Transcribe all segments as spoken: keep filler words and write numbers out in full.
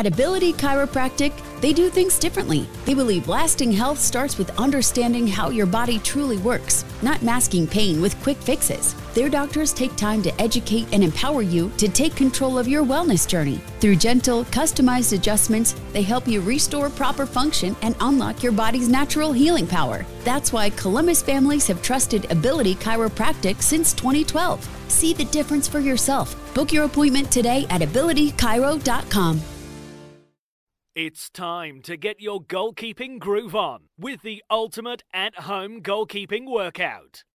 At Ability Chiropractic, they do things differently. They believe lasting health starts with understanding how your body truly works, not masking pain with quick fixes. Their doctors take time to educate and empower you to take control of your wellness journey. Through gentle, customized adjustments, they help you restore proper function and unlock your body's natural healing power. That's why Columbus families have trusted Ability Chiropractic since twenty twelve. See the difference for yourself. Book your appointment today at ability chiro dot com. It's time to get your goalkeeping groove on with the ultimate at-home goalkeeping workout.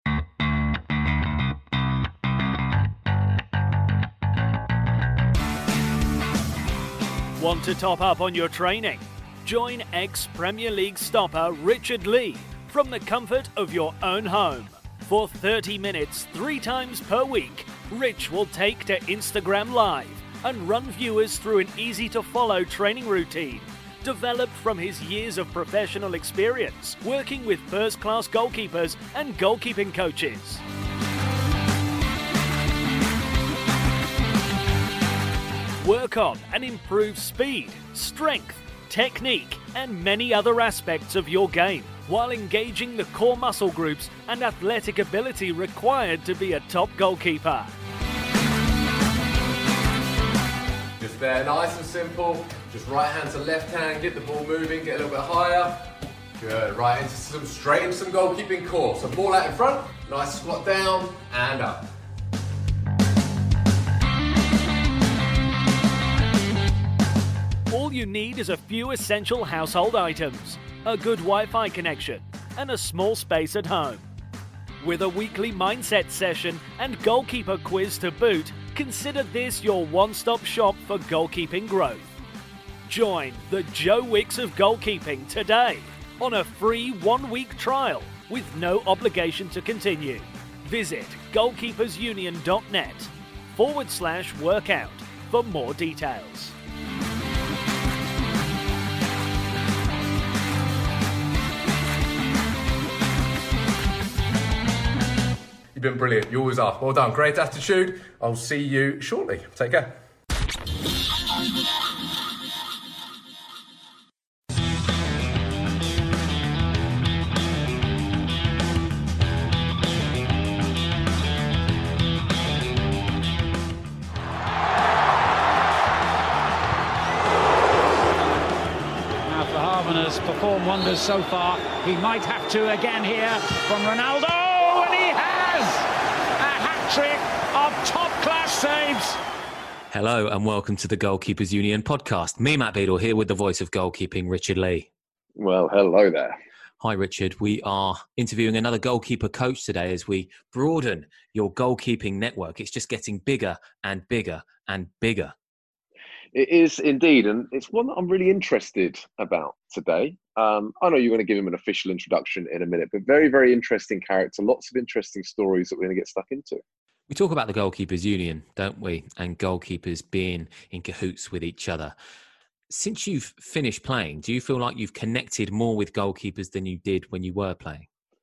Want to top up on your training? Join ex-Premier League stopper Richard Lee from the comfort of your own home. For thirty minutes, three times per week, Rich will take to Instagram Live and run viewers through an easy-to-follow training routine developed from his years of professional experience working with first-class goalkeepers and goalkeeping coaches. Work on and improve speed, strength, technique, and many other aspects of your game while engaging the core muscle groups and athletic ability required to be a top goalkeeper. Just there, nice and simple. Just right hand to left hand, get the ball moving, get a little bit higher. Good, right into some, straight into some goalkeeping core. So ball out in front, nice squat down and up. All you need is a few essential household items, a good Wi-Fi connection, and a small space at home. With a weekly mindset session and goalkeeper quiz to boot, consider this your one-stop shop for goalkeeping growth. Join the Joe Wicks of goalkeeping today on a free one-week trial with no obligation to continue. Visit goalkeepersunion.net forward slash workout for more details. You've been brilliant. You always are. Well done. Great attitude. I'll see you shortly. Take care. Now Verhaven has performed wonders so far. He might have to again here from Ronaldo. Trick of top-class saves. Hello and welcome to the Goalkeepers Union podcast. Me, Matt Beadle, here with the voice of goalkeeping, Richard Lee. Well, hello there. Hi, Richard. We are interviewing another goalkeeper coach today as we broaden your goalkeeping network. It's just getting bigger and bigger and bigger. It is indeed, and it's one that I'm really interested about today. Um, I know you're going to give him an official introduction in a minute, but very, very interesting character. Lots of interesting stories that we're going to get stuck into. We talk about the Goalkeepers Union, don't we? And goalkeepers being in cahoots with each other. Since you've finished playing, do you feel like you've connected more with goalkeepers than you did when you were playing?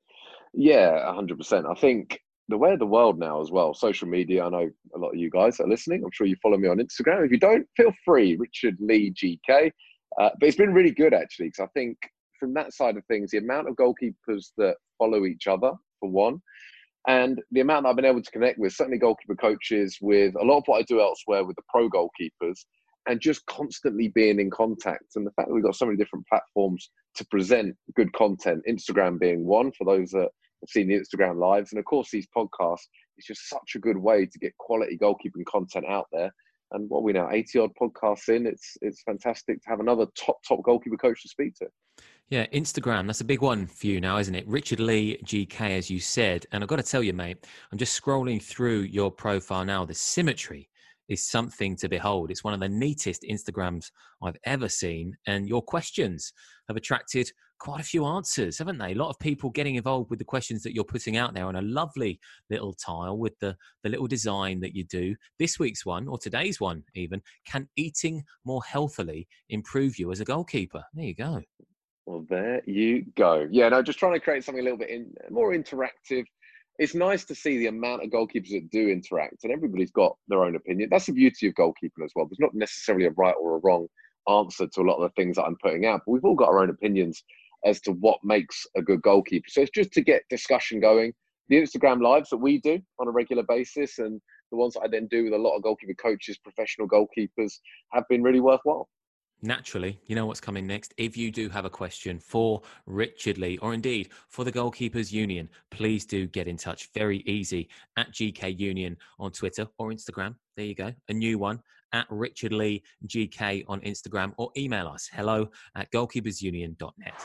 Yeah, one hundred percent. I think the way of the world now as well, social media, I know a lot of you guys are listening. I'm sure you follow me on Instagram. If you don't, feel free, Richard Lee G K. Uh, but it's been really good, actually, because I think from that side of things, the amount of goalkeepers that follow each other, for one, and the amount that I've been able to connect with, certainly goalkeeper coaches, with a lot of what I do elsewhere with the pro goalkeepers, and just constantly being in contact. And the fact that we've got so many different platforms to present good content, Instagram being one, for those that have seen the Instagram lives. And of course, these podcasts, it's just such a good way to get quality goalkeeping content out there. And what are we now, eighty odd podcasts in, it's it's fantastic to have another top, top goalkeeper coach to speak to. Yeah, Instagram, that's a big one for you now, isn't it? Richard Lee G K, as you said. And I've got to tell you, mate, I'm just scrolling through your profile now. The symmetry is something to behold. It's one of the neatest Instagrams I've ever seen. And your questions have attracted quite a few answers, haven't they? A lot of people getting involved with the questions that you're putting out there on a lovely little tile with the, the little design that you do. This week's one, or today's one even, can eating more healthily improve you as a goalkeeper? There you go. Well, there you go. Yeah, no, just trying to create something a little bit in, more interactive. It's nice to see the amount of goalkeepers that do interact, and everybody's got their own opinion. That's the beauty of goalkeeping as well. There's not necessarily a right or a wrong answer to a lot of the things that I'm putting out. But we've all got our own opinions as to what makes a good goalkeeper. So it's just to get discussion going. The Instagram lives that we do on a regular basis and the ones that I then do with a lot of goalkeeper coaches, professional goalkeepers, have been really worthwhile. Naturally, you know what's coming next. If you do have a question for Richard Lee, or indeed for the Goalkeepers Union, please do get in touch. Very easy, at G K Union on Twitter or Instagram. There you go, a new one, at Richard Lee G K on Instagram, or email us, hello at goalkeepers union dot net.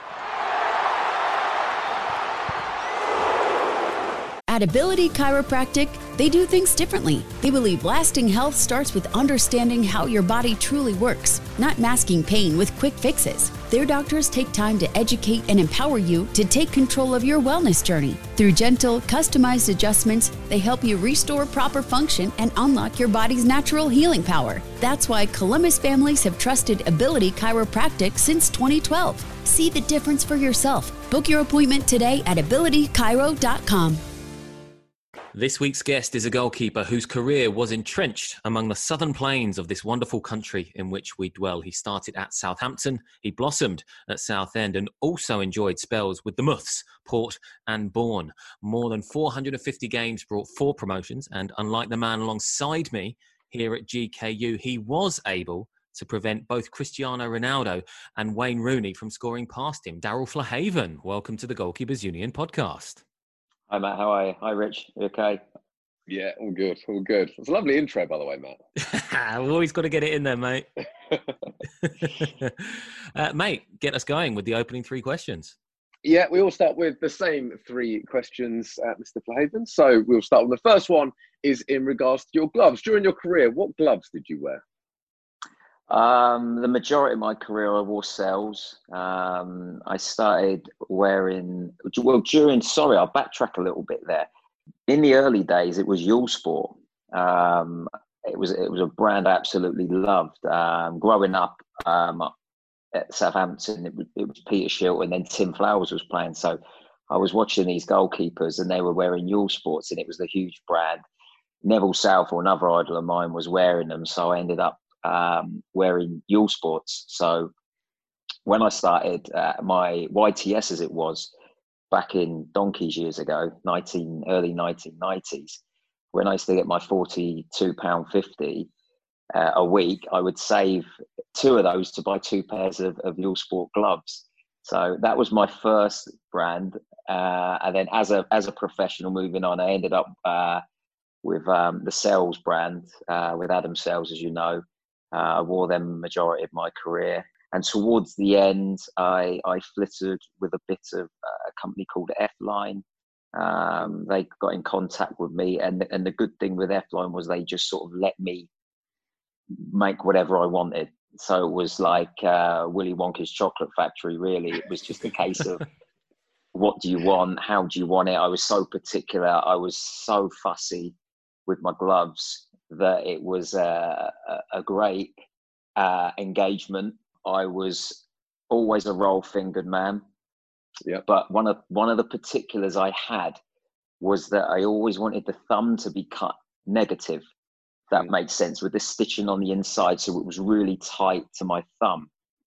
At Ability Chiropractic, they do things differently. They believe lasting health starts with understanding how your body truly works, not masking pain with quick fixes. Their doctors take time to educate and empower you to take control of your wellness journey. Through gentle, customized adjustments, they help you restore proper function and unlock your body's natural healing power. That's why Columbus families have trusted Ability Chiropractic since twenty twelve. See the difference for yourself. Book your appointment today at ability chiro dot com. This week's guest is a goalkeeper whose career was entrenched among the southern plains of this wonderful country in which we dwell. He started at Southampton, he blossomed at Southend, and also enjoyed spells with the Muths, Port and Bourne. More than four hundred fifty games brought four promotions, and unlike the man alongside me here at G K U, he was able to prevent both Cristiano Ronaldo and Wayne Rooney from scoring past him. Daryl Flahaven, welcome to the Goalkeepers Union podcast. Hi, Matt. How are you? Hi, Rich. You okay? Yeah, all good. All good. It's a lovely intro, by the way, Matt. We've always got to get it in there, mate. uh, mate, get us going with the opening three questions. Yeah, we all start with the same three questions, uh, Mister Flahaven. So we'll start with the first one is in regards to your gloves. During your career, what gloves did you wear? Um, the majority of my career, I wore Cells. Um, I started wearing, well, during, sorry, I'll backtrack a little bit there. In the early days, it was Ulsport. Um, it was it was a brand I absolutely loved. Um, growing up um, at Southampton, it was, it was Peter Shilton, and then Tim Flowers was playing. So I was watching these goalkeepers, and they were wearing Ulsports, and it was the huge brand. Neville Southall, another idol of mine, was wearing them. So I ended up um wearing Ulsports. So when I started uh, my Y T S, as it was back in donkeys years ago, nineteen early nineteen nineties, when I used to get my forty-two pounds fifty uh, a week, I would save two of those to buy two pairs of, of Ulsport gloves. So that was my first brand, uh, and then as a as a professional moving on, I ended up uh with um the Cells brand, uh with Adam Cells, as you know. Uh, I wore them majority of my career, and towards the end, I, I flitted with a bit of uh, a company called F-Line. Um, they got in contact with me, and and the good thing with F-Line was they just sort of let me make whatever I wanted. So it was like uh, Willy Wonka's chocolate factory. Really, it was just a case of what do you want, how do you want it. I was so particular. I was so fussy with my gloves that it was a, a great uh, engagement. I was always a roll-fingered man. Yeah. But one of one of the particulars I had was that I always wanted the thumb to be cut negative. That mm. made sense, with the stitching on the inside, so it was really tight to my thumb.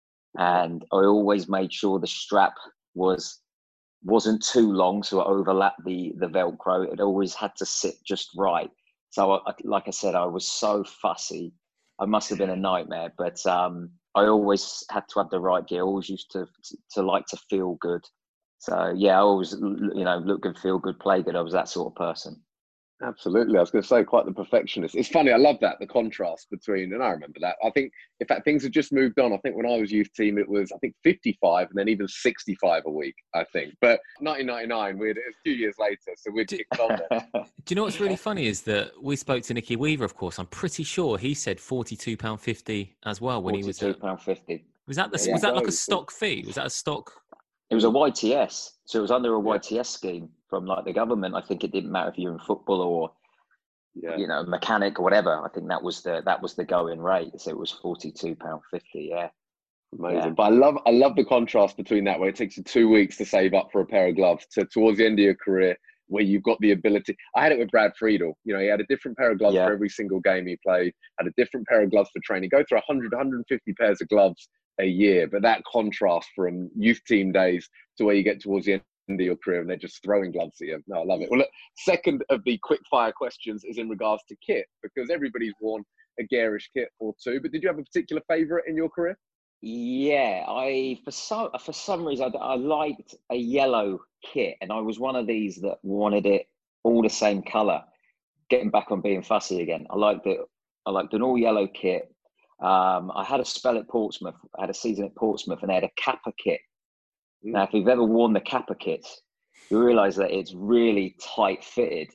And I always made sure the strap was wasn't too long, so it overlapped the the Velcro. It always had to sit just right. So, I, like I said, I was so fussy. I must have been a nightmare, but um, I always had to have the right gear. I always used to, to to like to feel good. So, yeah, I always, you know, look good, feel good, play good. I was that sort of person. Absolutely. I was going to say, quite the perfectionist. It's funny. I love that, the contrast between, and I remember that. I think, in fact, things have just moved on. I think when I was youth team, it was, I think, fifty-five and then even sixty-five a week, I think. But nineteen ninety-nine, we'd, it was a few years later, so we'd kicked on there. Do you know what's really funny is that we spoke to Nicky Weaver, of course. I'm pretty sure he said forty-two pounds fifty as well when he was forty-two pounds fifty. Was that, the, Yeah, was that like a goes. stock fee? Was that a stock? It was a Y T S. So it was under a Y T S scheme from like the government. I think it didn't matter if you're in football or, Yeah. you know, mechanic or whatever. I think that was the that was the going rate. So it was forty-two pounds fifty. Yeah. Amazing. Yeah. But I love I love the contrast between that, where it takes you two weeks to save up for a pair of gloves, to towards the end of your career, where you've got the ability. I had it with Brad Friedel. You know, he had a different pair of gloves Yeah. for every single game he played, had a different pair of gloves for training. Go through one hundred, one hundred fifty pairs of gloves a year. But that contrast from youth team days to where you get towards the end of your career and they're just throwing gloves at you. No, I love it. Well, look, second of the quick fire questions is in regards to kit, because everybody's worn a garish kit or two. But did you have a particular favourite in your career? Yeah, I for some for some reason I, I liked a yellow kit, and I was one of these that wanted it all the same colour. Getting back on being fussy again, I liked it. I liked an all yellow kit. Um, I had a spell at Portsmouth. I had a season at Portsmouth, and they had a Kappa kit. Mm. Now, if you've ever worn the Kappa kits, you realise that it's really tight fitted.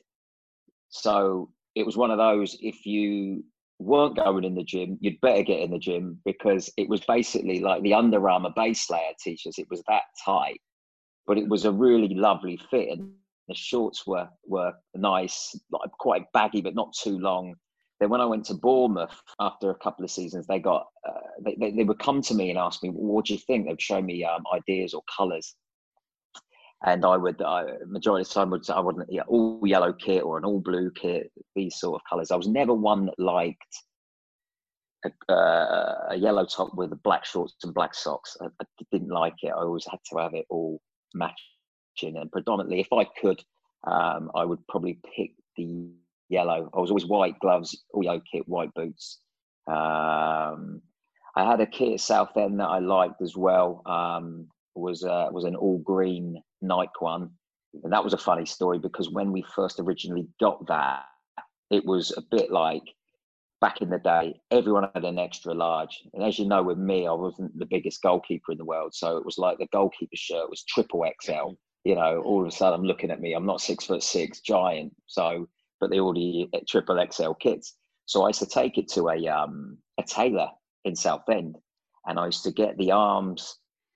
So it was one of those. If you weren't going in the gym, you'd better get in the gym, because it was basically like the Under Armour base layer t-shirts. It was that tight, but it was a really lovely fit, and the shorts were were nice, like quite baggy but not too long. Then when I went to Bournemouth after a couple of seasons, they got uh, they, they they would come to me and ask me, well, "What do you think?" They'd show me um, ideas or colours, and I would uh, majority of the time would I wouldn't yeah, all yellow kit or an all blue kit, these sort of colours. I was never one that liked a, uh, a yellow top with black shorts and black socks. I, I didn't like it. I always had to have it all matching, and predominantly, if I could, um, I would probably pick the yellow. I was always white gloves, all yellow kit, white boots. Um, I had a kit at Southend that I liked as well. Um, was uh, was an all green Nike one, and that was a funny story, because when we first originally got that, it was a bit like back in the day, everyone had an extra large, and as you know, with me, I wasn't the biggest goalkeeper in the world, so it was like the goalkeeper shirt was triple X L. You know, all of a sudden I'm looking at me, I'm not six foot six, giant, so but they already triple X L kits. So I used to take it to a um a tailor in Southend, and I used to get the arms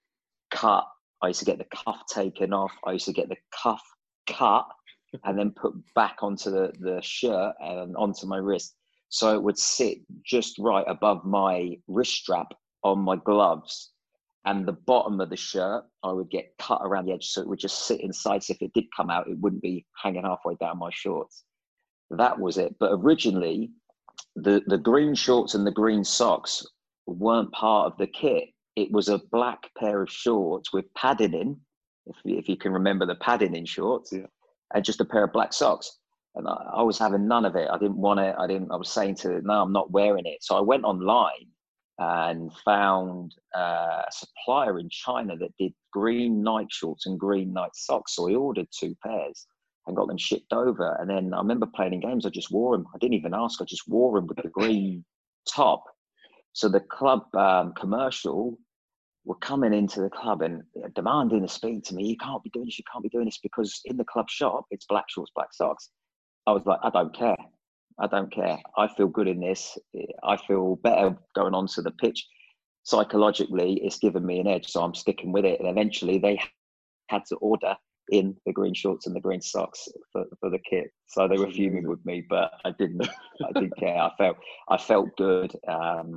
cut. I used to get the cuff taken off. I used to get the cuff cut and then put back onto the, the shirt and onto my wrist. So it would sit just right above my wrist strap on my gloves. And the bottom of the shirt, I would get cut around the edge, so it would just sit inside. So if it did come out, it wouldn't be hanging halfway down my shorts. That was it. But originally, the, the green shorts and the green socks weren't part of the kit. It was a black pair of shorts with padding in, if you, if you can remember the padding in shorts, yeah. And just a pair of black socks. And I, I was having none of it. I didn't want it. I didn't. I was saying to, no, I'm not wearing it. So I went online and found uh, a supplier in China that did green Nike shorts and green Nike socks. So I ordered two pairs and got them shipped over. And then I remember playing in games. I just wore them. I didn't even ask. I just wore them with the green top. So the club um, commercial were coming into the club and demanding to speak to me. You can't be doing this. You can't be doing this, because in the club shop, it's black shorts, black socks. I was like, I don't care. I don't care. I feel good in this. I feel better going onto the pitch. Psychologically, it's given me an edge, so I'm sticking with it. And eventually they had to order in the green shorts and the green socks for, for the kit. So they were fuming with me, but I didn't, I didn't care. I felt, I felt good. Um,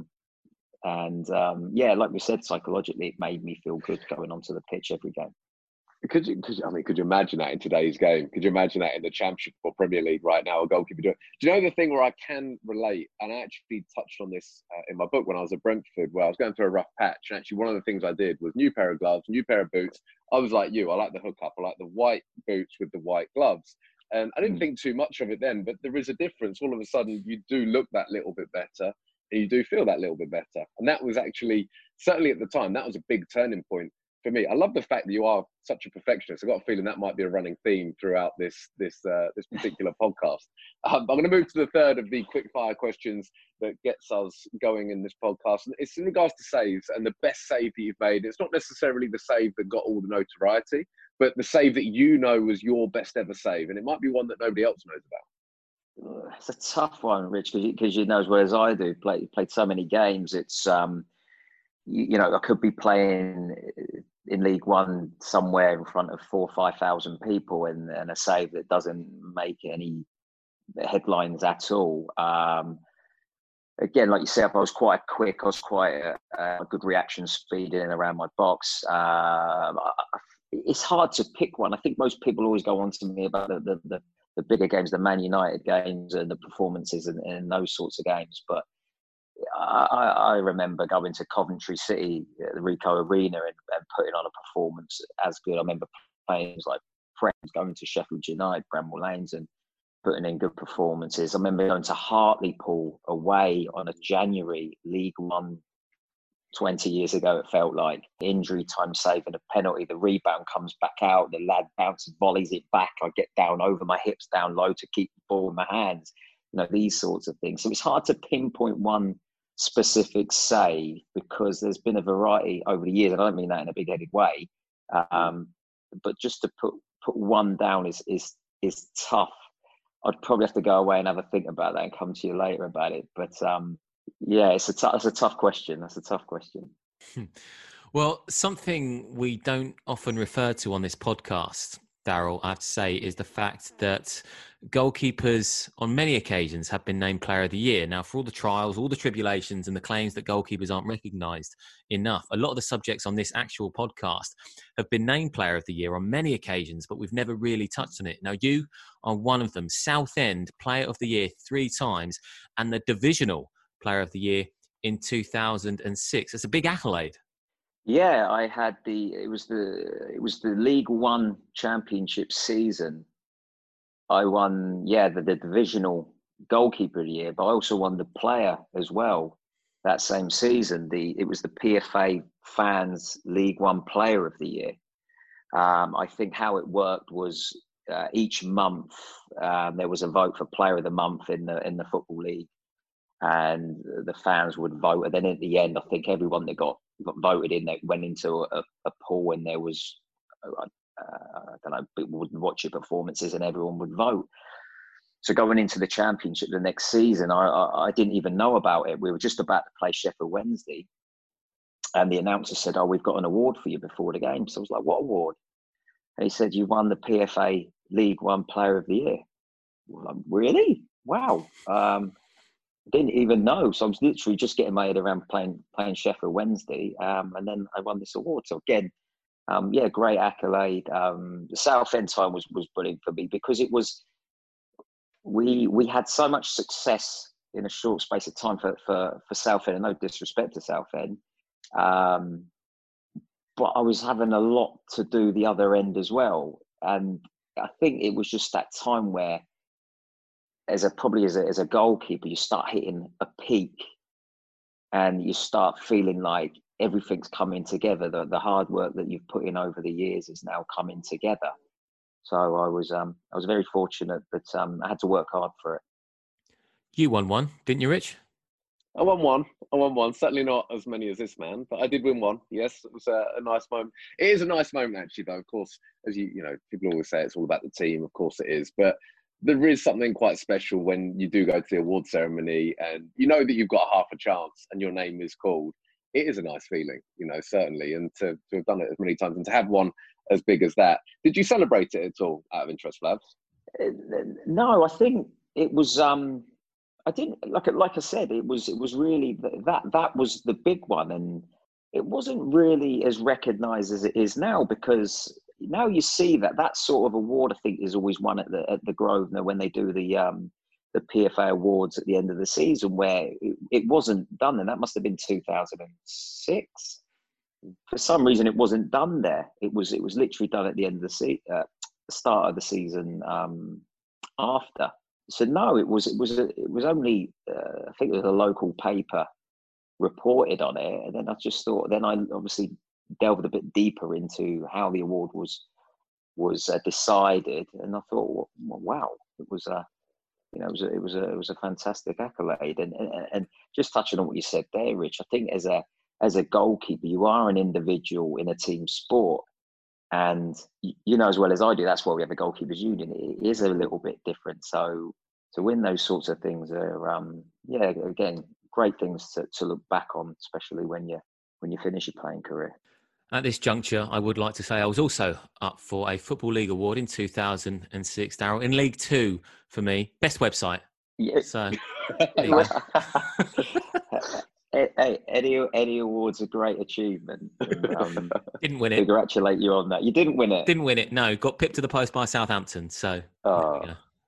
And um, yeah, like we said, psychologically, it made me feel good going onto the pitch every game. Could you, could you, I mean, could you imagine that in today's game? Could you imagine that in the Championship or Premier League right now, a goalkeeper doing? Do you know the thing where I can relate? And I actually touched on this uh, in my book when I was at Brentford, where I was going through a rough patch. And actually, one of the things I did was new pair of gloves, new pair of boots. I was like you. I like the hook up. I like the white boots with the white gloves. And I didn't mm. think too much of it then, but there is a difference. All of a sudden, you do look that little bit better. And you do feel that little bit better. And that was actually, certainly at the time, that was a big turning point for me. I love the fact that you are such a perfectionist. I've got a feeling that might be a running theme throughout this this uh, this particular podcast. Um, I'm going to move to the third of the quick fire questions that gets us going in this podcast. It's in regards to saves and the best save that you've made. It's not necessarily the save that got all the notoriety, but the save that you know was your best ever save. And it might be one that nobody else knows about. It's a tough one, Rich, because you, because you know as well as I do, play, played so many games. It's, um, you, you know, I could be playing in League One somewhere in front of four or five thousand people, and, and a save that doesn't make any headlines at all. Um, again, like you said, I was quite quick. I was quite a, a good reaction speed in and around my box. Um, I, it's hard to pick one. I think most people always go on to me about the the, the, the bigger games, the Man United games and the performances and, and those sorts of games. But I, I remember going to Coventry City, the Ricoh Arena, and, and putting on a performance as good. I remember playing like friends going to Sheffield United, Bramall Lanes, and putting in good performances. I remember going to Hartlepool away on a January League One twenty years ago. It felt like injury time, saving a penalty. The rebound comes back out. The lad bounces, volleys it back. I get down over my hips, down low to keep the ball in my hands. You know, these sorts of things. So it's hard to pinpoint one specific save because there's been a variety over the years. And I don't mean that in a big-headed way. Um, but just to put put one down is is is tough. I'd probably have to go away and have a think about that and come to you later about it. But um, yeah, it's a t- it's a tough question. That's a tough question. Well, something we don't often refer to on this podcast, Daryl, I have to say, is the fact that goalkeepers on many occasions have been named Player of the Year. Now, for all the trials, all the tribulations and the claims that goalkeepers aren't recognised enough, a lot of the subjects on this actual podcast have been named Player of the Year on many occasions, but we've never really touched on it. Now, you are one of them. Southend Player of the Year three times and the Divisional Player of the Year in two thousand six. It's a big accolade. Yeah, I had the, it was the, it was the League One Championship season. I won, yeah, the, the divisional goalkeeper of the year, but I also won the player as well that same season. The, it was the P F A Fans League One Player of the Year. Um, I think how it worked was uh, each month um, there was a vote for Player of the Month in the in the Football League, and the fans would vote. And then at the end, I think everyone that got got voted in, they went into a, a pool, and there was, uh, I don't know, people would watch your performances and everyone would vote. So going into the championship the next season, I, I, I didn't even know about it. We were just about to play Sheffield Wednesday, and the announcer said, "Oh, we've got an award for you before the game." So I was like, "What award?" And he said, "You won the P F A League One Player of the Year." Well, I'm, really? Wow. Um, Didn't even know. So I was literally just getting my head around playing playing Sheffield Wednesday. Um, and then I won this award. So again, um, yeah, great accolade. Um, the Southend time was, was brilliant for me because it was, we we had so much success in a short space of time for, for, for Southend, and no disrespect to Southend. Um, but I was having a lot to do the other end as well. And I think it was just that time where, as a probably as a as a goalkeeper, you start hitting a peak, and you start feeling like everything's coming together. The the hard work that you've put in over the years is now coming together. So I was um I was very fortunate, but um I had to work hard for it. You won one, didn't you, Rich? I won one. I won one. Certainly not as many as this man, but I did win one. Yes, it was a, a nice moment. It is a nice moment, actually, though. Of course, as you you know, people always say it's all about the team. Of course, it is, but there is something quite special when you do go to the award ceremony and you know that you've got half a chance and your name is called. It is a nice feeling, you know, certainly. And to, to have done it as many times and to have one as big as that. Did you celebrate it at all, out of interest, Flavs? No, I think it was, um, I didn't, like, like I said, it was, it was really, that, that was the big one. And it wasn't really as recognised as it is now, because now you see that that sort of award, I think, is always won at the at the Grosvenor when they do the um, the P F A awards at the end of the season, where it, it wasn't done, and that must have been two thousand six. For some reason, it wasn't done there. It was it was literally done at the end of the se- uh, start of the season um, after. So no, it was it was it was only uh, I think it was a local paper reported on it, and then I just thought. Then I obviously delved a bit deeper into how the award was was uh, decided, and I thought, well, wow, it was a, you know, it was a, it was a, it was a fantastic accolade. And, and and just touching on what you said there, Rich, I think as a as a goalkeeper, you are an individual in a team sport, and you know as well as I do, that's why we have a goalkeepers union. It is a little bit different. So to win those sorts of things are, um, yeah, again, great things to, to look back on, especially when you when you finish your playing career. At this juncture, I would like to say I was also up for a Football League award in two thousand six, Daryl, in League Two for me. Best website. Yeah. So, Hey, Eddie, Eddie Award's a great achievement. And, um, Didn't win it. Congratulate you on that. You didn't win it. Didn't win it. No, got pipped to the post by Southampton. So. Oh.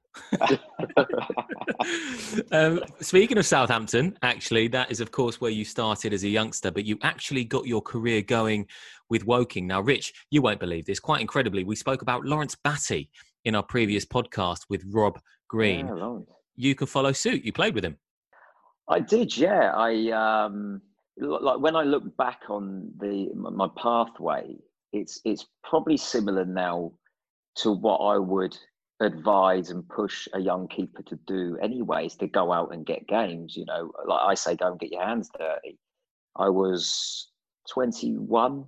um, speaking of Southampton, actually, that is, of course, where you started as a youngster, but you actually got your career going with Woking. Now, Rich, you won't believe this. Quite incredibly, we spoke about Lawrence Batty in our previous podcast with Rob Green. Yeah, Lawrence. You can follow suit. You played with him. I did, yeah. I um, like when I look back on the my pathway, it's it's probably similar now to what I would advise and push a young keeper to do anyways, to go out and get games. You know, like I say, go and get your hands dirty. I was twenty-one.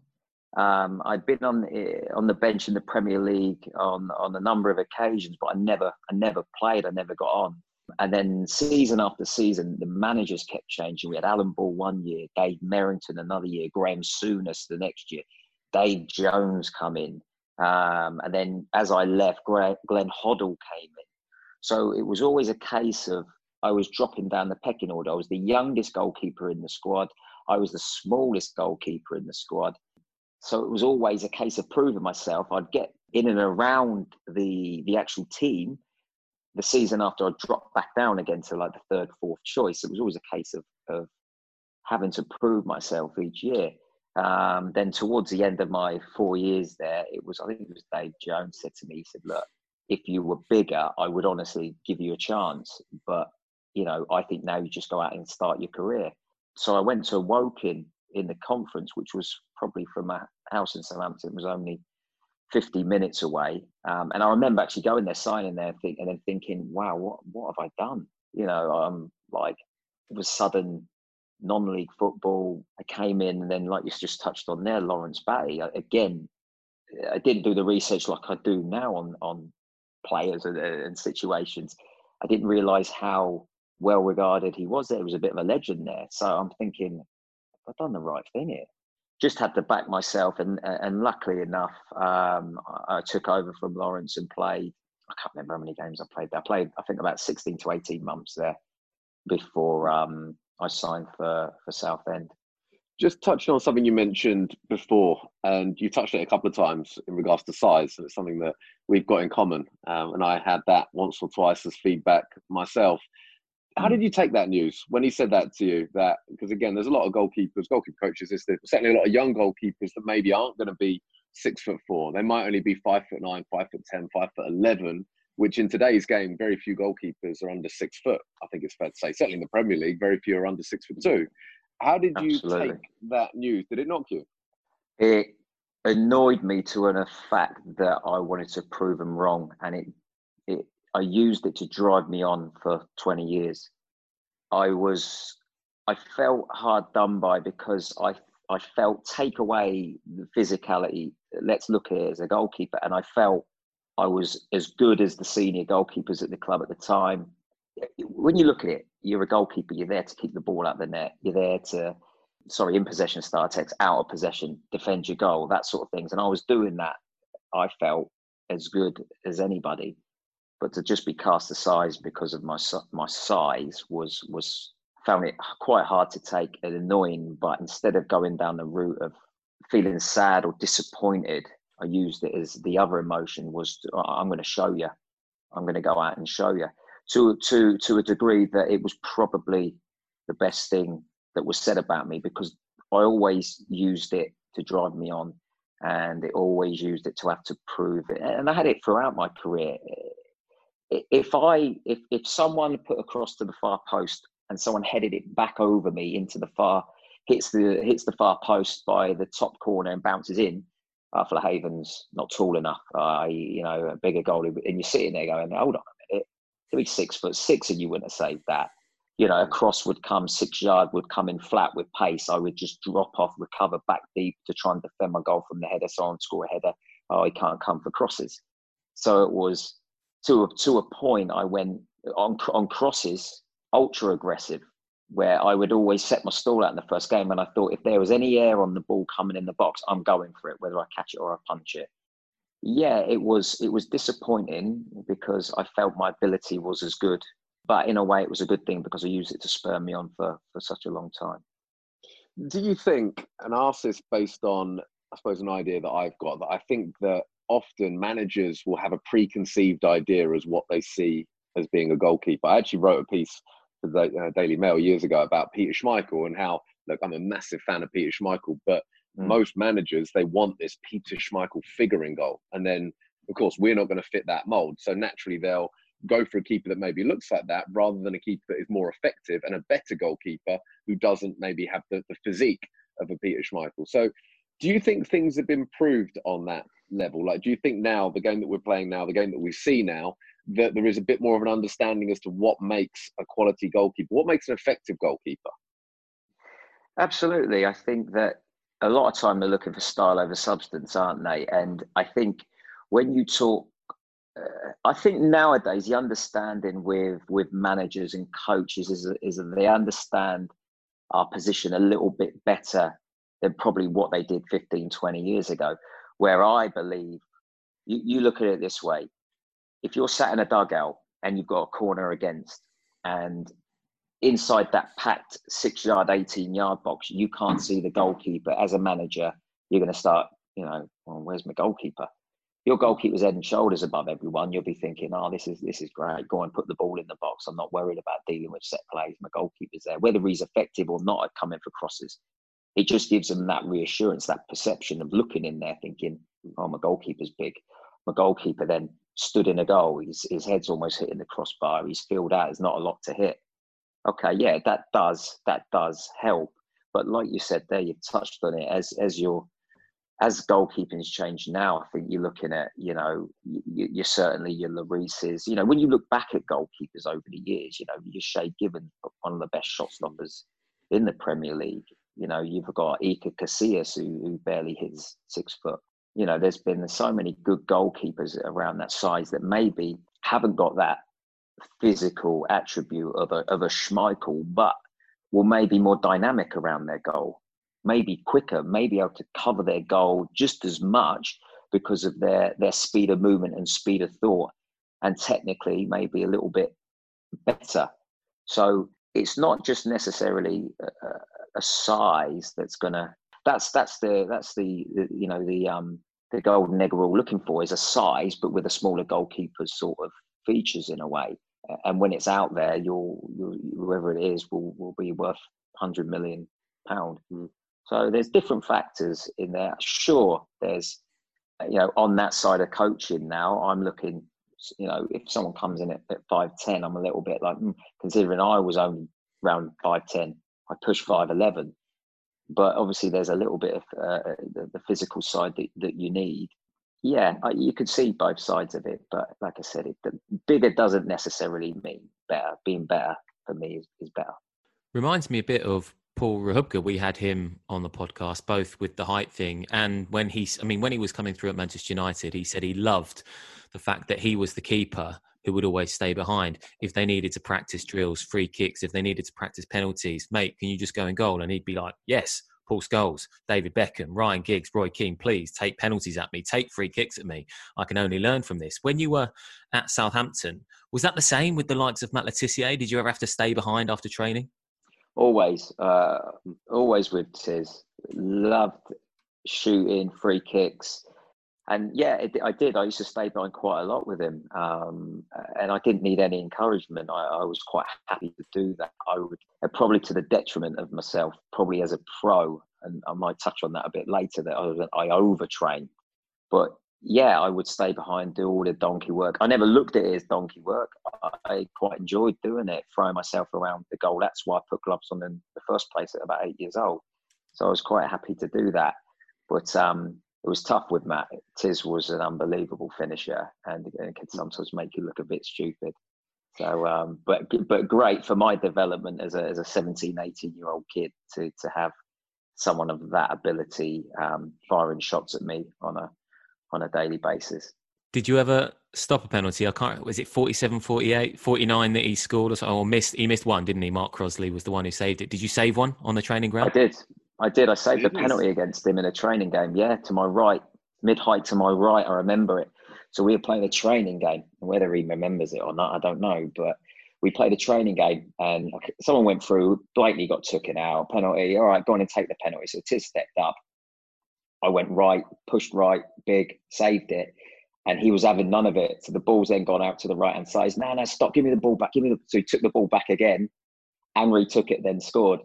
Um, I'd been on on the bench in the Premier League on on a number of occasions, but I never I never played. I never got on. And then season after season, the managers kept changing. We had Alan Ball one year, Dave Merrington another year, Graham Souness the next year, Dave Jones come in. Um, and then as I left, Glenn Hoddle came in. So it was always a case of I was dropping down the pecking order. I was the youngest goalkeeper in the squad. I was the smallest goalkeeper in the squad. So it was always a case of proving myself. I'd get in and around the the actual team. The season after, I dropped back down again to like the third, fourth choice. It was always a case of, of having to prove myself each year. Um, then towards the end of my four years there, it was, I think it was Dave Jones said to me, he said, look, if you were bigger, I would honestly give you a chance. But, you know, I think now you just go out and start your career. So I went to Woking in the conference, which was probably from my house in Southampton. It was only fifty minutes away. Um, and I remember actually going there, signing there, think, and then thinking, wow, what what have I done? You know, um, like it was sudden non-league football. I came in and then, like you just touched on there, Lawrence Batty. I, again, I didn't do the research like I do now on, on players and, and situations. I didn't realise how well regarded he was there. He was a bit of a legend there. So I'm thinking, I've done the right thing here. Just had to back myself, and and luckily enough, um, I took over from Lawrence and played. I can't remember how many games I played there. I played, I think, about sixteen to eighteen months there before um, I signed for for Southend. Just touching on something you mentioned before, and you touched it a couple of times in regards to size, and it's something that we've got in common. Um, and I had that once or twice as feedback myself. How did you take that news when he said that to you? That because again, there's a lot of goalkeepers, goalkeeper coaches. There's certainly a lot of young goalkeepers that maybe aren't going to be six foot four. They might only be five foot nine, five foot ten, five foot eleven. Which in today's game, very few goalkeepers are under six foot. I think it's fair to say. Certainly in the Premier League, very few are under six foot two. How did you Absolutely. take that news? Did it knock you? It annoyed me to an fact that I wanted to prove them wrong, and it it. I used it to drive me on for twenty years. I was, I felt hard done by because I, I felt take away the physicality. Let's look at it as a goalkeeper. And I felt I was as good as the senior goalkeepers at the club at the time. When you look at it, you're a goalkeeper. You're there to keep the ball out the net. You're there to, sorry, in possession star text, out of possession, defend your goal, that sort of things. And I was doing that, I felt, as good as anybody. But to just be cast aside because of my my size was was found it quite hard to take and annoying. But instead of going down the route of feeling sad or disappointed, I used it as the other emotion was to, I'm going to show you. I'm going to go out and show you to to to a degree that it was probably the best thing that was said about me, because I always used it to drive me on, and it always used it to have to prove it. And I had it throughout my career. If I, if, if someone put a cross to the far post and someone headed it back over me into the far, hits the hits the far post by the top corner and bounces in, uh, Haven's not tall enough, uh, you know, a bigger goalie, and you're sitting there going, hold on a minute, he'll be six foot six and you wouldn't have saved that. You know, a cross would come six yard, would come in flat with pace. I would just drop off, recover back deep to try and defend my goal from the header, so I would score a header. Oh, he can't come for crosses. So it was, To a, to a point, I went on on crosses, ultra aggressive, where I would always set my stall out in the first game. And I thought if there was any air on the ball coming in the box, I'm going for it, whether I catch it or I punch it. Yeah, it was it was disappointing because I felt my ability was as good. But in a way, it was a good thing because I used it to spur me on for, for such a long time. Do you think, and I ask this based on, I suppose, an idea that I've got, that I think that often managers will have a preconceived idea as what they see as being a goalkeeper. I actually wrote a piece for the uh, Daily Mail years ago about Peter Schmeichel and how, look, I'm a massive fan of Peter Schmeichel, but mm. most managers, they want this Peter Schmeichel figure in goal. And then, of course, we're not going to fit that mold. So naturally, they'll go for a keeper that maybe looks like that rather than a keeper that is more effective and a better goalkeeper who doesn't maybe have the, the physique of a Peter Schmeichel. So do you think things have improved on that level? Like, do you think now, the game that we're playing now, the game that we see now, that there is a bit more of an understanding as to what makes a quality goalkeeper, what makes an effective goalkeeper? Absolutely. I think that a lot of time they're looking for style over substance, aren't they? And I think when you talk, uh, I think nowadays the understanding with with managers and coaches is, is that they understand our position a little bit better than probably what they did fifteen, twenty years ago, where I believe, you, you look at it this way, if you're sat in a dugout and you've got a corner against, and inside that packed six yard, eighteen yard box, you can't see the goalkeeper. As a manager, you're going to start, you know, well, where's my goalkeeper? Your goalkeeper's head and shoulders above everyone. You'll be thinking, oh, this is this is great. Go and put the ball in the box. I'm not worried about dealing with set plays. My goalkeeper's there. Whether he's effective or not at coming for crosses, it just gives them that reassurance, that perception of looking in there thinking, oh, my goalkeeper's big. My goalkeeper then stood in a goal. His, his head's almost hitting the crossbar. He's filled out. There's not a lot to hit. Okay, yeah, that does that does help. But like you said there, you've touched on it. As as your as goalkeeping's changed now, I think you're looking at, you know, you, you're certainly your Lloris's. You know, when you look back at goalkeepers over the years, you know, your Shay Given, one of the best shot stoppers in the Premier League. You know, you've got Iker Casillas, who, who barely hits six foot. You know, there's been so many good goalkeepers around that size that maybe haven't got that physical attribute of a of a Schmeichel, but will maybe more dynamic around their goal, maybe quicker, maybe able to cover their goal just as much because of their their speed of movement and speed of thought, and technically maybe a little bit better. So it's not just necessarily a, a size that's gonna. That's that's the that's the, the you know the um the golden egg we're all looking for is a size, but with a smaller goalkeeper's sort of features in a way. And when it's out there, you'll, you'll whoever it is will will be worth hundred million pound. Mm. So there's different factors in there. Sure, there's you know on that side of coaching now. I'm looking, you know, if someone comes in at, at five ten, I'm a little bit like mm, considering I was only around five ten, I push five eleven. But obviously, there's a little bit of uh, the, the physical side that, that you need. Yeah, you could see both sides of it, but like I said, it, bigger doesn't necessarily mean better. Being better for me is, is better. Reminds me a bit of Paul Rehubka. We had him on the podcast, both with the height thing and when he's, I mean, when he was coming through at Manchester United, he said he loved the fact that he was the keeper who would always stay behind. If they needed to practice drills, free kicks, if they needed to practice penalties, mate, can you just go in goal? And he'd be like, yes. Paul Scholes, David Beckham, Ryan Giggs, Roy Keane, please take penalties at me, take free kicks at me. I can only learn from this. When you were at Southampton, was that the same with the likes of Matt Le Tissier? Did you ever have to stay behind after training? Always, uh, always with Tiz. Loved shooting, free kicks. And yeah, it, I did. I used to stay behind quite a lot with him. Um, and I didn't need any encouragement. I, I was quite happy to do that. I would, probably to the detriment of myself, probably as a pro, and I might touch on that a bit later, that I, I overtrained. But yeah, I would stay behind, do all the donkey work. I never looked at it as donkey work. I, I quite enjoyed doing it, throwing myself around the goal. That's why I put gloves on in the first place at about eight years old. So I was quite happy to do that. But um, it was tough with Matt. Tiz was an unbelievable finisher, and it could sometimes make you look a bit stupid. So, um, but but great for my development as a as a seventeen, eighteen year old kid to to have someone of that ability um, firing shots at me on a on a daily basis. Did you ever stop a penalty? I can't. Was it forty-seven, forty-eight, forty-nine that he scored, or, so, or missed? He missed one, didn't he? Mark Crosley was the one who saved it. Did you save one on the training ground? I did. I did. I saved a penalty against him in a training game. Yeah, to my right, mid-height to my right. I remember it. So we were playing a training game. Whether he remembers it or not, I don't know. But we played a training game and someone went through, blatantly got taken out, penalty. All right, go on and take the penalty. So Tiz stepped up. I went right, pushed right, big, saved it. And he was having none of it. So the ball's then gone out to the right-hand side. He's, no, no, stop, give me the ball back. Give me the... So he took the ball back again. Henry took it, then scored.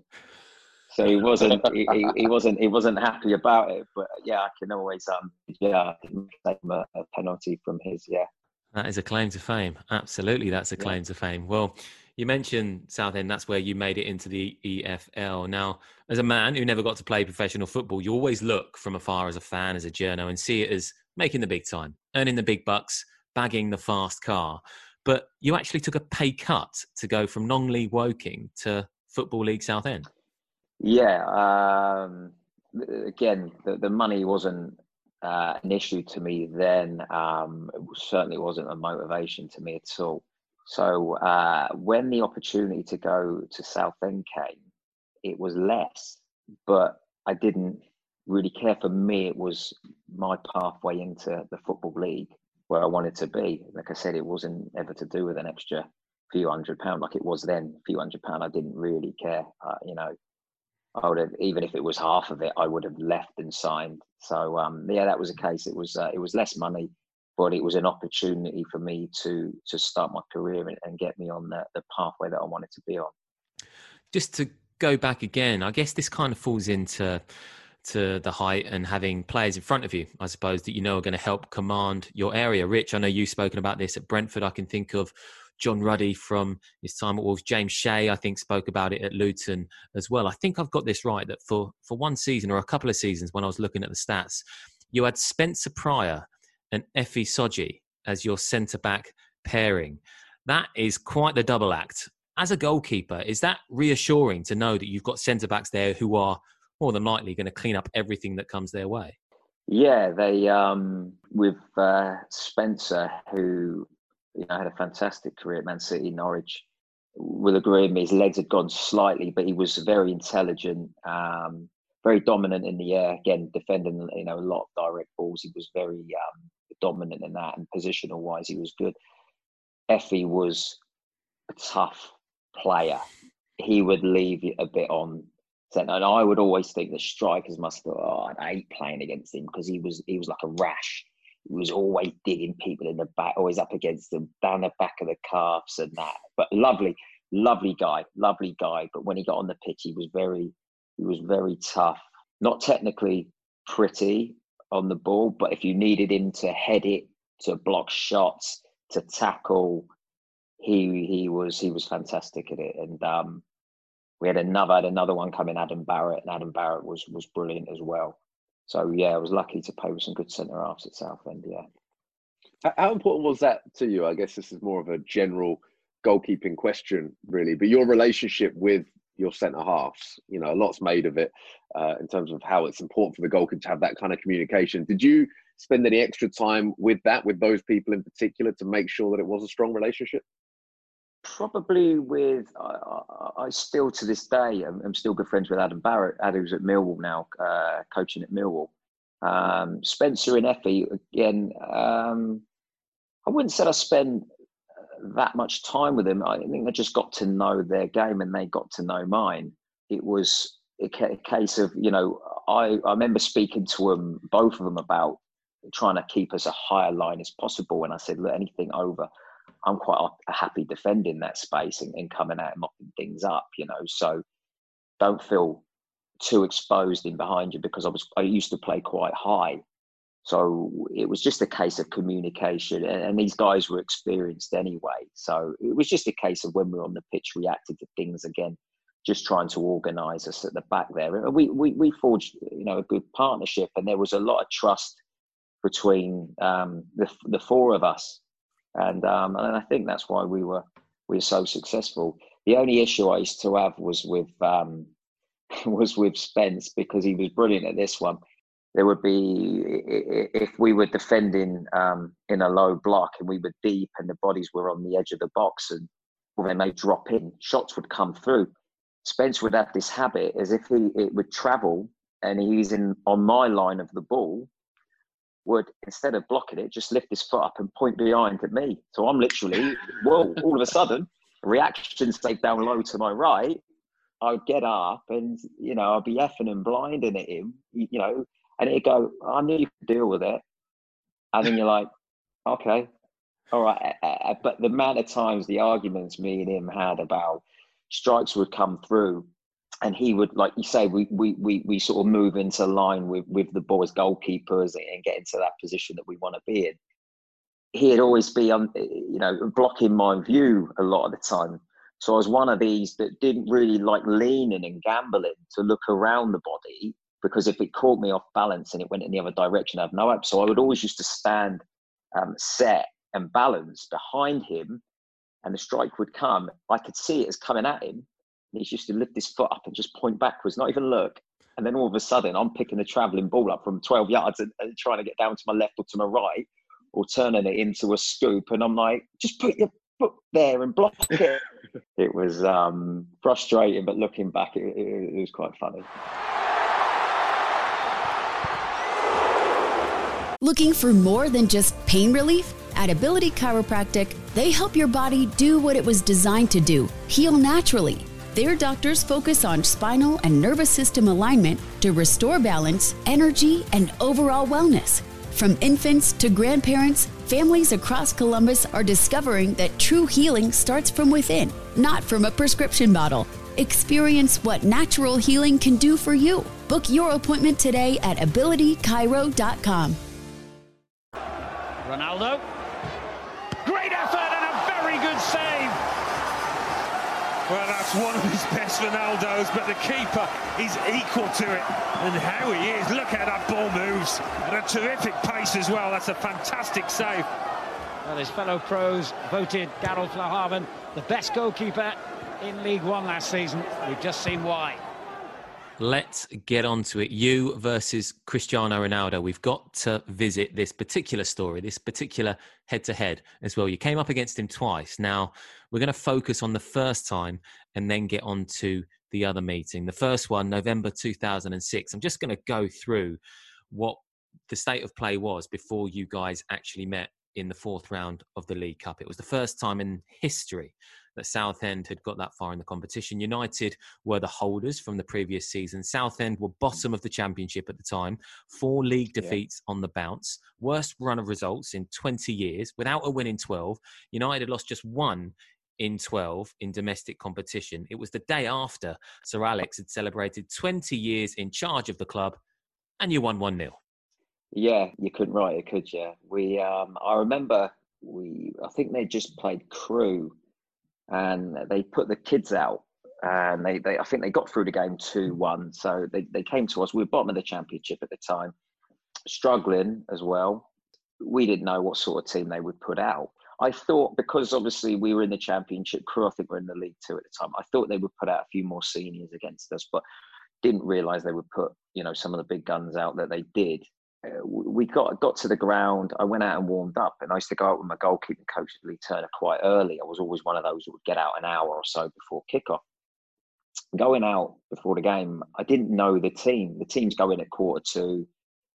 So he wasn't, he, he, he wasn't, he wasn't happy about it. But yeah, I can always, um, yeah, take him a, a penalty from his, yeah. That is a claim to fame. Absolutely, that's a claim yeah. to fame. Well, you mentioned Southend. That's where you made it into the E F L. Now, as a man who never got to play professional football, you always look from afar as a fan, as a journo, and see it as making the big time, earning the big bucks, bagging the fast car. But you actually took a pay cut to go from non-league Woking to Football League Southend. Yeah. Um, again, the, the money wasn't uh, an issue to me then. Um, it certainly wasn't a motivation to me at all. So uh, when the opportunity to go to Southend came, it was less, but I didn't really care. For me, it was my pathway into the Football League where I wanted to be. Like I said, it wasn't ever to do with an extra few hundred pounds like it was then. A few hundred pounds, I didn't really care. Uh, you know, I would have, even if it was half of it, I would have left and signed. So um, yeah, that was a case. It was uh, it was less money, but it was an opportunity for me to to start my career and, and get me on the, the pathway that I wanted to be on. Just to go back again, I guess this kind of falls into to the height and having players in front of you, I suppose, that you know are going to help command your area. Rich, I know you've spoken about this at Brentford. I can think of John Ruddy from his time at Wolves. James Shea, I think, spoke about it at Luton as well. I think I've got this right, that for, for one season or a couple of seasons when I was looking at the stats, you had Spencer Pryor and Effie Soji as your centre-back pairing. That is quite the double act. As a goalkeeper, is that reassuring to know that you've got centre-backs there who are more than likely going to clean up everything that comes their way? Yeah, they um, with uh, Spencer, who you know had a fantastic career at Man City, Norwich, will agree with me. His legs had gone slightly, but he was very intelligent, um, very dominant in the air. Again, defending you know a lot of direct balls. He was very um, dominant in that, and positional wise, he was good. Effie was a tough player. He would leave a bit on. And I would always think the strikers must have, oh, I hate playing against him because he was he was like a rash. He was always digging people in the back, always up against them, down the back of the calves and that. But lovely, lovely guy, lovely guy. But when he got on the pitch, he was very, he was very tough. Not technically pretty on the ball, but if you needed him to head it, to block shots, to tackle, he he was he was fantastic at it. And um, we had another had another one coming, Adam Barrett, and Adam Barrett was was brilliant as well. So yeah, I was lucky to play with some good centre halves at Southend. Yeah. How important was that to you? I guess this is more of a general goalkeeping question, really. But your relationship with your centre halves, you know, a lot's made of it uh, in terms of how it's important for the goalkeeper to have that kind of communication. Did you spend any extra time with that, with those people in particular, to make sure that it was a strong relationship? Probably with, I, I, I still to this day, I'm, I'm still good friends with Adam Barrett. Adam's at Millwall now, uh, coaching at Millwall. Um, Spencer and Effie, again, um, I wouldn't say I spent that much time with them. I think I just got to know their game and they got to know mine. It was a, ca- a case of, you know, I, I remember speaking to them, both of them, about trying to keep us a higher line as possible. And I said, look, anything over, I'm quite happy defending that space and, and coming out and mopping things up, you know. So don't feel too exposed in behind you, because I was I used to play quite high. So it was just a case of communication, and, and these guys were experienced anyway. So it was just a case of when we were on the pitch, reacted to things again, just trying to organise us at the back there. And we we we forged, you know, a good partnership, and there was a lot of trust between um, the the four of us. And um, and I think that's why we were we were so successful. The only issue I used to have was with um, was with Spence, because he was brilliant at this one. There would be, if we were defending um, in a low block and we were deep and the bodies were on the edge of the box and well, they may drop in, shots would come through. Spence would have this habit, as if he it would travel and he's in on my line of the ball, would, instead of blocking it, just lift his foot up and point behind at me. So I'm literally, whoa, all of a sudden, reaction stayed down low to my right, I'd get up and, you know, I'd be effing and blinding at him, you know, and he'd go, I knew you could deal with it. And then you're like, okay, all right. But the amount of times the arguments me and him had about strikes would come through, and he would, like you say, we we we we sort of move into line with with the boys' goalkeepers and get into that position that we want to be in. He'd always be on, you know, blocking my view a lot of the time. So I was one of these that didn't really like leaning and gambling to look around the body, because if it caught me off balance and it went in the other direction, I have no help. So I would always used to stand um, set and balance behind him, and the strike would come. I could see it as coming at him. And he used to lift his foot up and just point backwards, not even look. And then all of a sudden, I'm picking the travelling ball up from twelve yards and, and trying to get down to my left or to my right, or turning it into a scoop. And I'm like, just put your foot there and block it. It was um, frustrating, but looking back, it, it, it was quite funny. Looking for more than just pain relief? At Ability Chiropractic, they help your body do what it was designed to do, heal naturally. Their doctors focus on spinal and nervous system alignment to restore balance, energy, and overall wellness. From infants to grandparents, families across Columbus are discovering that true healing starts from within, not from a prescription bottle. Experience what natural healing can do for you. Book your appointment today at ability chiro dot com. Ronaldo. Great effort and a very good save. Well, that's one of his best Ronaldos, but the keeper is equal to it. And how he is, look how that ball moves. At a terrific pace as well. That's a fantastic save. Well, his fellow pros voted Darryl Flahavan the best goalkeeper in League One last season. We've just seen why. Let's get on to it. You versus Cristiano Ronaldo. We've got to visit this particular story, this particular head-to-head as well. You came up against him twice. Now, we're going to focus on the first time and then get on to the other meeting. The first one, November two thousand six. I'm just going to go through what the state of play was before you guys actually met in the fourth round of the League Cup. It was the first time in history that Southend had got that far in the competition. United were the holders from the previous season. Southend were bottom of the championship at the time. Four league defeats yeah. on the bounce. Worst run of results in twenty years. Without a win in twelve. United had lost just one in twelve in domestic competition. It was the day after Sir Alex had celebrated twenty years in charge of the club, and you won one nil. Yeah, you couldn't write it, could you? We, um, I remember we, I think they just played Crewe, and they put the kids out, and they, they I think they got through the game two one. So they, they came to us. We were bottom of the championship at the time, struggling as well. We didn't know what sort of team they would put out. I thought, because obviously we were in the championship, Crewe, I think we're in the League Two at the time, I thought they would put out a few more seniors against us, but didn't realise they would put, you know, some of the big guns out that they did. Uh, we got got to the ground. I went out and warmed up, and I used to go out with my goalkeeping coach, Lee Turner, quite early. I was always one of those who would get out an hour or so before kickoff. Going out before the game, I didn't know the team. The team's going at quarter two.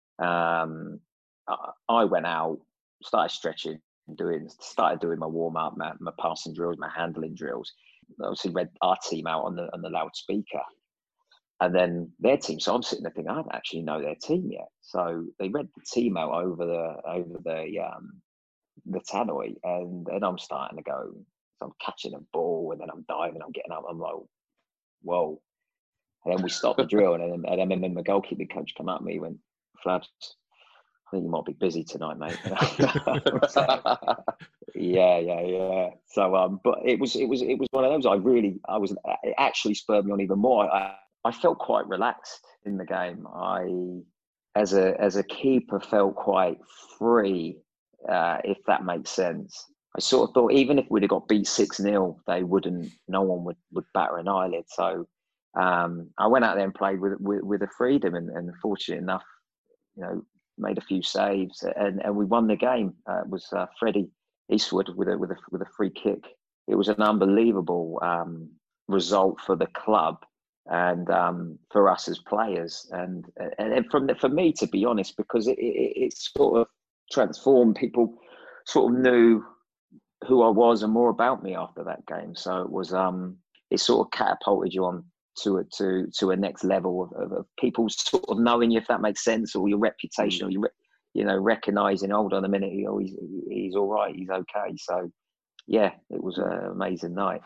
Um, I went out, started stretching, doing, started doing my warm up, my, my passing drills, my handling drills. Obviously, read our team out on the on the loudspeaker. And then their team. So I'm sitting there thinking, I don't actually know their team yet. So they read the team out over the over the um, the tannoy, and then I'm starting to go. So I'm catching a ball, and then I'm diving. I'm getting up. I'm like, whoa! And then we stop the drill, and then and then my goalkeeping coach come at me. He went, Flabs, I think you might be busy tonight, mate. yeah, yeah, yeah. So, um, but it was it was it was one of those. I really, I was. It actually spurred me on even more. I, I felt quite relaxed in the game. I, as a as a keeper, felt quite free, uh, if that makes sense. I sort of thought, even if we'd have got beat six nil, they wouldn't. No one would, would batter an eyelid. So um, I went out there and played with with, with a freedom, and, and fortunate enough, you know, made a few saves, and, and we won the game. Uh, it was uh, Freddie Eastwood with a with a with a free kick. It was an unbelievable um, result for the club. And um, for us as players, and and from the, for me, to be honest, because it, it, it sort of transformed. People sort of knew who I was and more about me after that game. So it was, um, it sort of catapulted you on to a, to, to a next level of, of, of people sort of knowing you, if that makes sense, or your reputation, or your, you know, recognizing, hold on a minute, you know, he's, he's all right, he's okay. So yeah, it was an amazing night.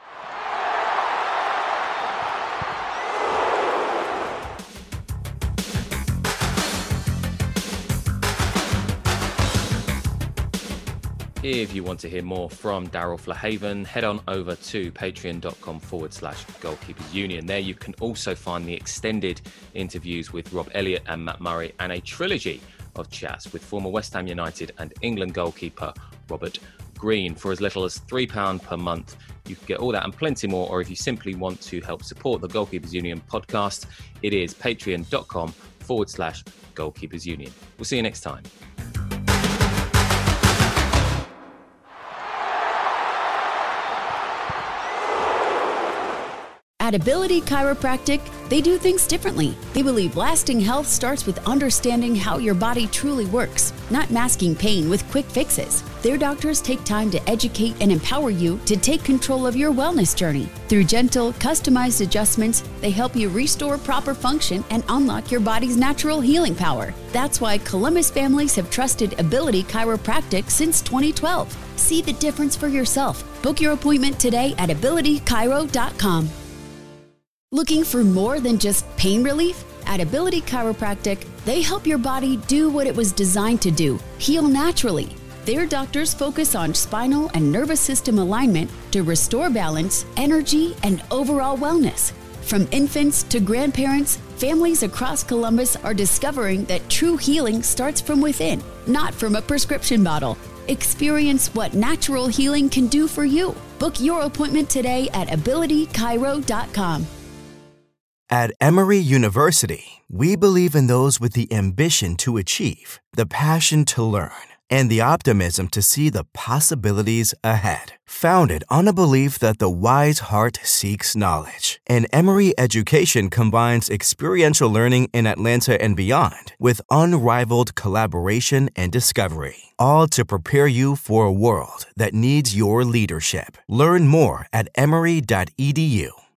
If you want to hear more from Daryl Flahaven, head on over to patreon.com forward slash Goalkeepers Union. There you can also find the extended interviews with Rob Elliott and Matt Murray, and a trilogy of chats with former West Ham United and England goalkeeper Robert Green. For as little as three pounds per month, you can get all that and plenty more. Or if you simply want to help support the Goalkeepers Union podcast, it is patreon.com forward slash Goalkeepers Union. We'll see you next time. At Ability Chiropractic, they do things differently. They believe lasting health starts with understanding how your body truly works, not masking pain with quick fixes. Their doctors take time to educate and empower you to take control of your wellness journey. Through gentle, customized adjustments, they help you restore proper function and unlock your body's natural healing power. That's why Columbus families have trusted Ability Chiropractic since twenty twelve. See the difference for yourself. Book your appointment today at ability chiro dot com. Looking for more than just pain relief? At Ability Chiropractic, they help your body do what it was designed to do, heal naturally. Their doctors focus on spinal and nervous system alignment to restore balance, energy, and overall wellness. From infants to grandparents, families across Columbus are discovering that true healing starts from within, not from a prescription bottle. Experience what natural healing can do for you. Book your appointment today at ability chiro dot com. At Emory University, we believe in those with the ambition to achieve, the passion to learn, and the optimism to see the possibilities ahead. Founded on a belief that the wise heart seeks knowledge, and Emory education combines experiential learning in Atlanta and beyond with unrivaled collaboration and discovery, all to prepare you for a world that needs your leadership. Learn more at emory dot e d u.